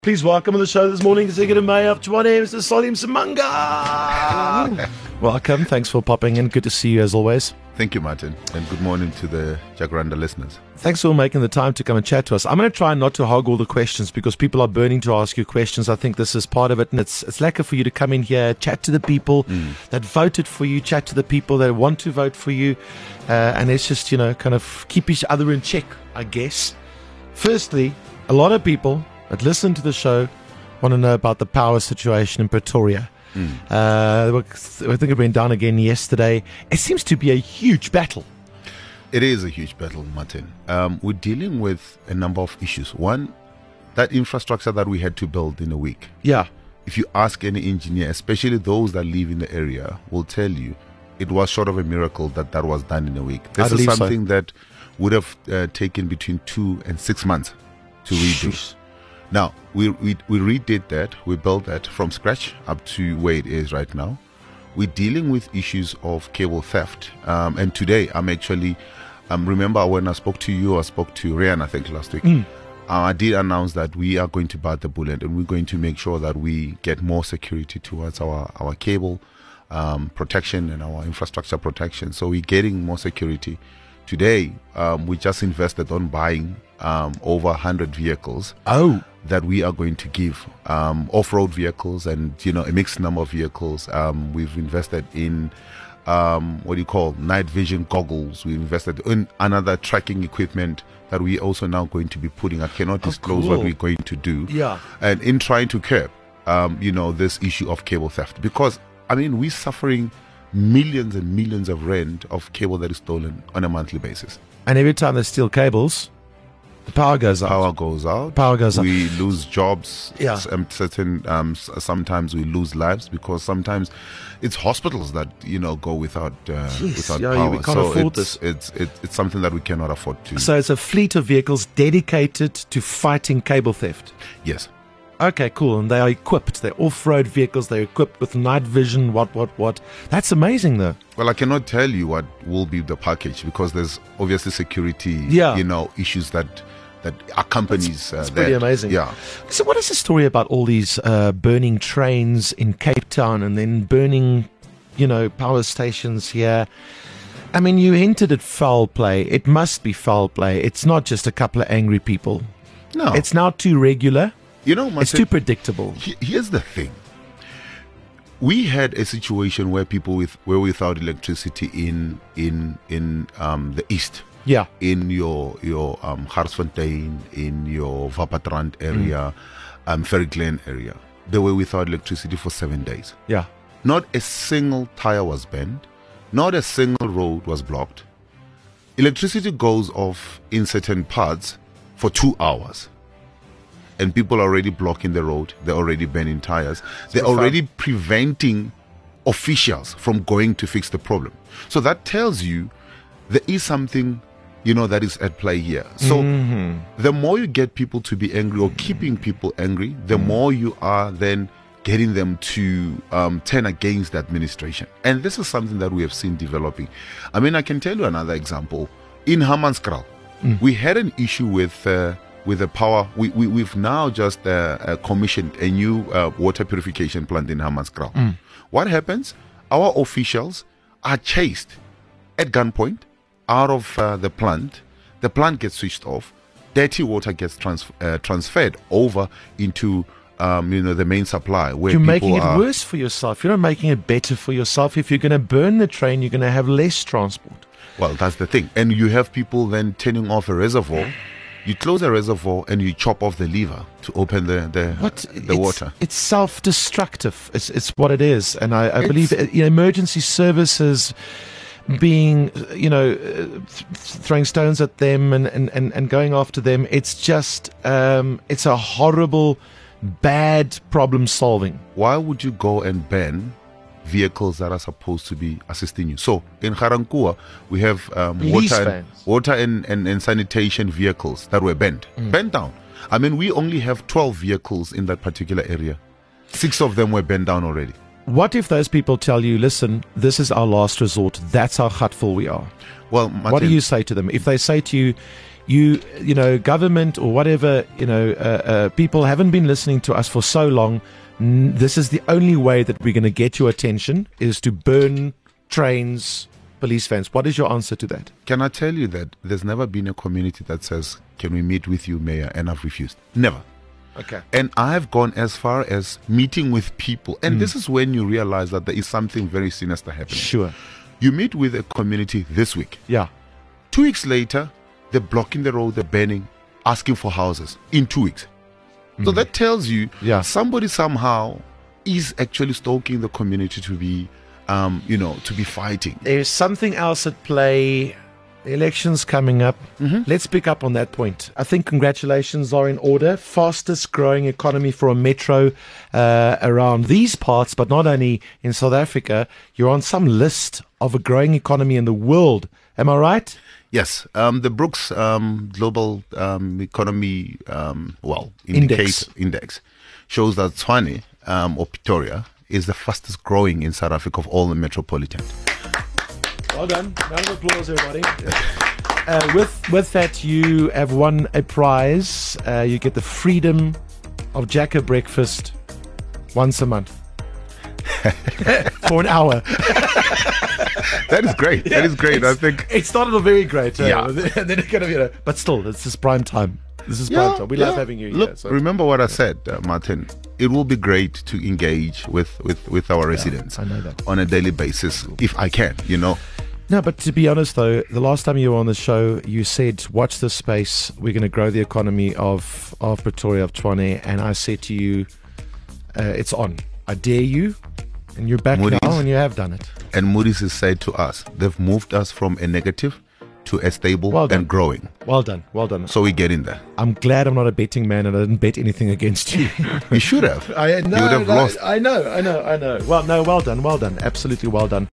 Please welcome on the show this morning, Executive Mayor of Tshwane, Mr. Salim Simanga. Welcome. Thanks for popping in. Good to see you as always. Thank you, Martin, and good morning to the Jacaranda listeners. Thanks for making the time to come and chat to us. I'm going to try not to hog all the questions because people are burning to ask you questions. I think this is part of it, and it's lacquer for you to come in here, chat to the people that voted for you, chat to the people that want to vote for you, and let's just, kind of keep each other in check, I guess. Firstly, a lot of people that listen to the show want to know about the power situation in Pretoria. I think it went down again yesterday. It seems to be a huge battle. It is a huge battle, Martin. We're dealing with a number of issues. One, that infrastructure that we had to build in a week. Yeah. If you ask any engineer, especially those that live in the area, will tell you it was short of a miracle that was done in a week. This is something that would have taken between 2 and 6 months to redo. Jeez. Now, we redid that. We built that from scratch up to where it is right now. We're dealing with issues of cable theft. And today, I'm actually, remember when I spoke to you, I spoke to Ryan, I think, last week. I did announce that we are going to bite the bullet and we're going to make sure that we get more security towards our cable protection and our infrastructure protection. So we're getting more security. Today, we just invested on buying over 100 vehicles. That we are going to give off-road vehicles and a mixed number of vehicles. We've invested in night vision goggles. We invested in another tracking equipment that we also now going to be putting. I cannot disclose what we're going to do. Yeah. And in trying to curb this issue of cable theft, because we're suffering millions and millions of rand of cable that is stolen on a monthly basis. And every time they steal cables, the power goes out. Power goes out. We lose jobs. Yeah. Sometimes we lose lives because sometimes it's hospitals that go without power. We can't afford this. It's something that we cannot afford to. So it's a fleet of vehicles dedicated to fighting cable theft. Yes. Okay, cool. And they are equipped. They're off-road vehicles. They're equipped with night vision. What? That's amazing, though. Well, I cannot tell you what will be the package because there's obviously security, issues that accompanies That's pretty amazing. Yeah. So what is the story about all these burning trains in Cape Town and then burning, power stations here? You hinted at foul play. It must be foul play. It's not just a couple of angry people. No. It's now too regular. It's too predictable. Here's the thing. We had a situation where people were without electricity in the east. Yeah. In your Garsfontein, in your Wappatrand area, Ferry Glen area. They were without electricity for 7 days. Yeah. Not a single tire was bent. Not a single road was blocked. Electricity goes off in certain parts for 2 hours. And people are already blocking the road. They're already burning tires. They're already preventing officials from going to fix the problem. So that tells you there is something, that is at play here. So the more you get people to be angry or keeping people angry, the more you are then getting them to turn against the administration. And this is something that we have seen developing. I can tell you another example. In Hammanskraal, we had an issue with the power. We've now just commissioned a new water purification plant in Hammanskraal. What happens? Our officials are chased at gunpoint out of the plant. The plant gets switched off. Dirty water gets transferred over into the main supply. Where you're making it worse for yourself. You're not making it better for yourself. If you're going to burn the train, you're going to have less transport. Well, that's the thing. And you have people then turning off a reservoir. You close a reservoir and you chop off the lever to open the water. It's self-destructive. It's what it is. And I believe emergency services being, throwing stones at them and going after them. It's just, it's a horrible, bad problem solving. Why would you go and ban vehicles that are supposed to be assisting you? So in Ga-Rankuwa, we have water and sanitation vehicles that were bent down. We only have 12 vehicles in that particular area. 6 of them were bent down already. What if those people tell you, listen, this is our last resort, that's how hurtful we are? Well, Martin, what do you say to them? If they say to you, you know, government or whatever, you know, people haven't been listening to us for so long. This is the only way that we're going to get your attention, is to burn trains, police vans. What is your answer to that? Can I tell you that there's never been a community that says, can we meet with you, Mayor? And I've refused. Never. Okay. And I've gone as far as meeting with people. And this is when you realize that there is something very sinister happening. Sure. You meet with a community this week. Yeah. 2 weeks later, they're blocking the road, they're banning, asking for houses in 2 weeks. So that tells you somebody somehow is actually stoking the community to be, you know, to be fighting. There's something else at play. The election's coming up. Let's pick up on that point. I think congratulations are in order. Fastest growing economy for a metro around these parts, but not only in South Africa. You're on some list of a growing economy in the world. Am I right? Yes. The Brooks Global Economy Index shows that Tshwane or Pretoria is the fastest growing in South Africa of all the metropolitan. Well done. Round of applause, everybody. With that, you have won a prize. You get the freedom of Jacker breakfast once a month for an hour. That is great. That is great. I think it started off very great. Yeah. And then it kind of, you know, but still, this is prime time. This is prime time. We love having you Look, here. So. remember what I said, Martin. It will be great to engage with our residents I know that. on a daily basis, if I can, you know. No, but to be honest, though, the last time you were on the show, you said, watch this space. We're going to grow the economy of Pretoria, of Tshwane. And I said to you, it's on. I dare you. And you're back Moody's, now, and you have done it. And Moody's has said to us, they've moved us from a negative to a stable and growing. Well done. Well done. So we get in there. I'm glad I'm not a betting man and I didn't bet anything against you. You should have. You would have lost. I know. Well, no, well done. Absolutely well done.